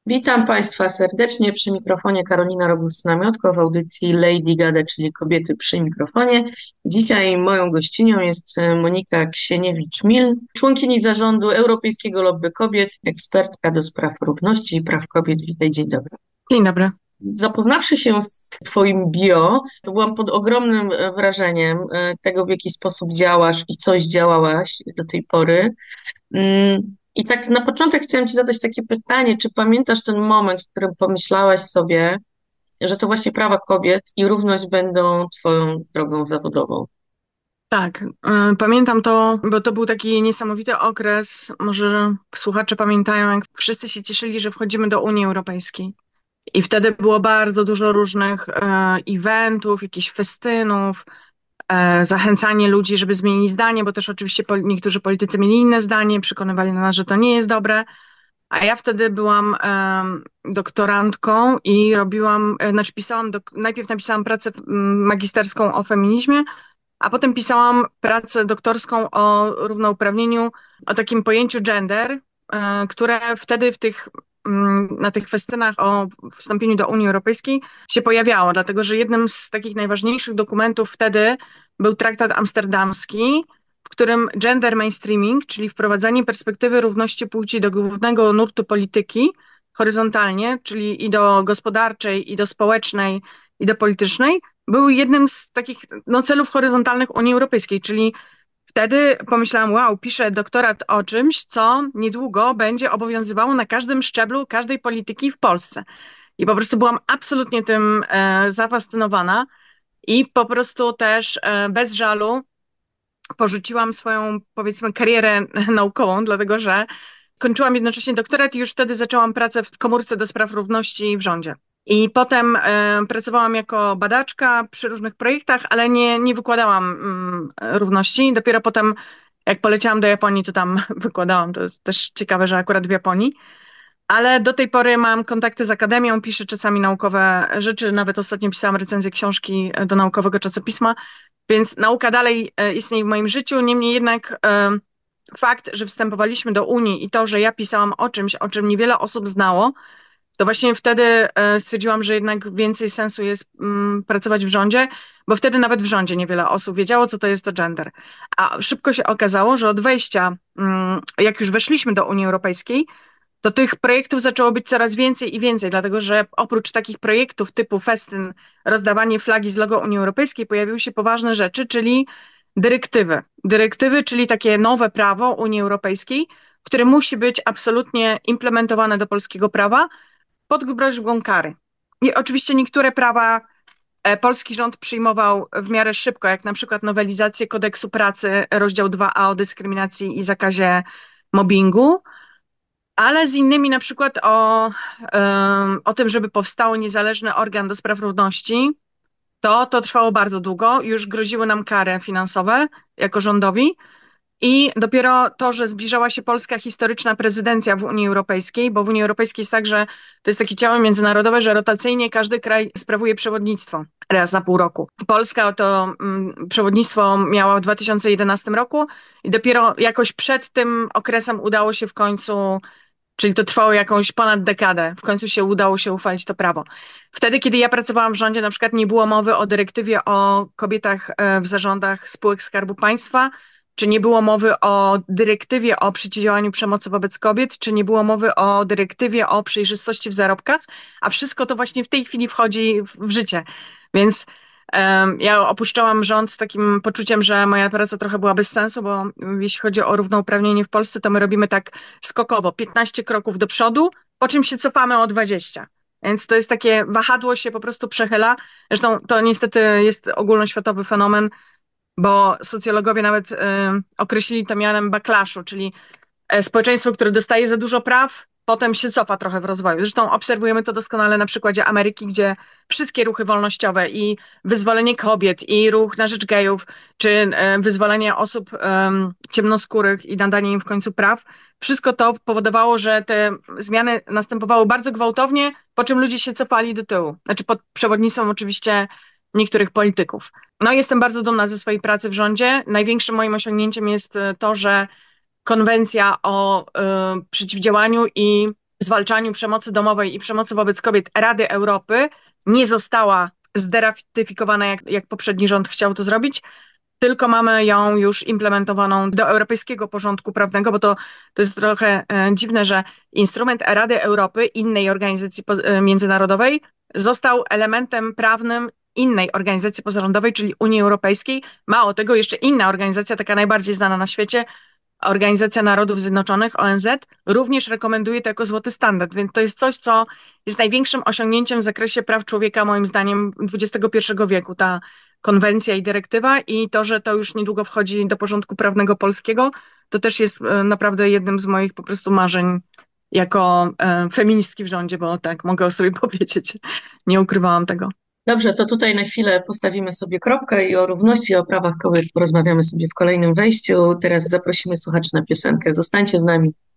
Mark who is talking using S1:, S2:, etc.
S1: Witam Państwa serdecznie przy mikrofonie Karolina Rogus-Namiotko w audycji Lady Gada, czyli Kobiety przy mikrofonie. Dzisiaj moją gościnią jest Monika Ksieniewicz-Mil, członkini zarządu Europejskiego Lobby Kobiet, ekspertka do spraw równości i praw kobiet. Witaj, dzień dobry.
S2: Dzień dobry.
S1: Zapoznawszy się z Twoim bio, to byłam pod ogromnym wrażeniem tego, w jaki sposób działasz i coś działałaś do tej pory. I tak na początek chciałam Ci zadać takie pytanie, czy pamiętasz ten moment, w którym pomyślałaś sobie, że to właśnie prawa kobiet i równość będą Twoją drogą zawodową?
S2: Tak, pamiętam to, bo to był taki niesamowity okres. Może słuchacze pamiętają, jak wszyscy się cieszyli, że wchodzimy do Unii Europejskiej. I wtedy było bardzo dużo różnych eventów, jakichś festynów, zachęcanie ludzi, żeby zmienić zdanie, bo też oczywiście niektórzy politycy mieli inne zdanie, przekonywali nas, że to nie jest dobre. A ja wtedy byłam doktorantką i znaczy najpierw napisałam pracę magisterską o feminizmie, a potem pisałam pracę doktorską o równouprawnieniu, o takim pojęciu gender, które wtedy na tych festynach o wstąpieniu do Unii Europejskiej się pojawiało, dlatego że jednym z takich najważniejszych dokumentów wtedy był traktat amsterdamski, w którym gender mainstreaming, czyli wprowadzanie perspektywy równości płci do głównego nurtu polityki horyzontalnie, czyli i do gospodarczej, i do społecznej, i do politycznej, był jednym z takich celów horyzontalnych Unii Europejskiej, czyli wtedy pomyślałam, wow, piszę doktorat o czymś, co niedługo będzie obowiązywało na każdym szczeblu każdej polityki w Polsce. I po prostu byłam absolutnie tym zafascynowana i po prostu też bez żalu porzuciłam swoją, powiedzmy, karierę naukową, dlatego że kończyłam jednocześnie doktorat i już wtedy zaczęłam pracę w komórce do spraw równości w rządzie. I potem pracowałam jako badaczka przy różnych projektach, ale nie wykładałam równości. Dopiero potem, jak poleciałam do Japonii, to tam wykładałam. To jest też ciekawe, że akurat w Japonii. Ale do tej pory mam kontakty z akademią, piszę czasami naukowe rzeczy. Nawet ostatnio pisałam recenzję książki do naukowego czasopisma, więc nauka dalej istnieje w moim życiu. Niemniej jednak fakt, że wstępowaliśmy do Unii i to, że ja pisałam o czymś, o czym niewiele osób znało, to właśnie wtedy stwierdziłam, że jednak więcej sensu jest pracować w rządzie, bo wtedy nawet w rządzie niewiele osób wiedziało, co to jest to gender. A szybko się okazało, że od wejścia, jak już weszliśmy do Unii Europejskiej, to tych projektów zaczęło być coraz więcej i więcej, dlatego że oprócz takich projektów typu festyn, rozdawanie flagi z logo Unii Europejskiej, pojawiły się poważne rzeczy, czyli dyrektywy. Dyrektywy, czyli takie nowe prawo Unii Europejskiej, które musi być absolutnie implementowane do polskiego prawa pod groźbą kary. I oczywiście niektóre prawa polski rząd przyjmował w miarę szybko, jak na przykład nowelizację kodeksu pracy, rozdział 2a o dyskryminacji i zakazie mobbingu, ale z innymi na przykład o tym, żeby powstał niezależny organ do spraw równości, to trwało bardzo długo. Już groziły nam kary finansowe jako rządowi. I dopiero to, że zbliżała się polska historyczna prezydencja w Unii Europejskiej, bo w Unii Europejskiej jest tak, że to jest takie ciało międzynarodowe, że rotacyjnie każdy kraj sprawuje przewodnictwo raz na pół roku. Polska to przewodnictwo miała w 2011 roku i dopiero jakoś przed tym okresem udało się w końcu, czyli to trwało jakąś ponad dekadę. W końcu udało się uchwalić to prawo. Wtedy, kiedy ja pracowałam w rządzie, na przykład nie było mowy o dyrektywie o kobietach w zarządach spółek Skarbu Państwa, czy nie było mowy o dyrektywie o przeciwdziałaniu przemocy wobec kobiet, czy nie było mowy o dyrektywie o przejrzystości w zarobkach, a wszystko to właśnie w tej chwili wchodzi w życie. Więc ja opuszczałam rząd z takim poczuciem, że moja praca trochę była bez sensu, bo jeśli chodzi o równouprawnienie w Polsce, to my robimy tak skokowo, 15 kroków do przodu, po czym się cofamy o 20. Więc to jest takie wahadło się po prostu przechyla. Zresztą to niestety jest ogólnoświatowy fenomen, bo socjologowie nawet określili to mianem backlashu, czyli społeczeństwo, które dostaje za dużo praw, potem się cofa trochę w rozwoju. Zresztą obserwujemy to doskonale na przykładzie Ameryki, gdzie wszystkie ruchy wolnościowe i wyzwolenie kobiet, i ruch na rzecz gejów, czy wyzwolenie osób ciemnoskórych i nadanie im w końcu praw, wszystko to powodowało, że te zmiany następowały bardzo gwałtownie, po czym ludzie się cofali do tyłu. Znaczy pod przewodnictwem oczywiście niektórych polityków. No, jestem bardzo dumna ze swojej pracy w rządzie. Największym moim osiągnięciem jest to, że konwencja o przeciwdziałaniu i zwalczaniu przemocy domowej i przemocy wobec kobiet Rady Europy nie została zderatyfikowana, jak poprzedni rząd chciał to zrobić, tylko mamy ją już implementowaną do europejskiego porządku prawnego, bo to jest trochę dziwne, że instrument Rady Europy, innej organizacji międzynarodowej, został elementem prawnym innej organizacji pozarządowej, czyli Unii Europejskiej. Mało tego, jeszcze inna organizacja, taka najbardziej znana na świecie, Organizacja Narodów Zjednoczonych, ONZ, również rekomenduje to jako złoty standard, więc to jest coś, co jest największym osiągnięciem w zakresie praw człowieka, moim zdaniem, XXI wieku, ta konwencja i dyrektywa i to, że to już niedługo wchodzi do porządku prawnego polskiego, to też jest naprawdę jednym z moich po prostu marzeń jako feministki w rządzie, bo tak, mogę o sobie powiedzieć, nie ukrywałam tego.
S1: Dobrze, to tutaj na chwilę postawimy sobie kropkę i o równości, o prawach kobiet porozmawiamy sobie w kolejnym wejściu. Teraz zaprosimy słuchaczy na piosenkę. Zostańcie z nami.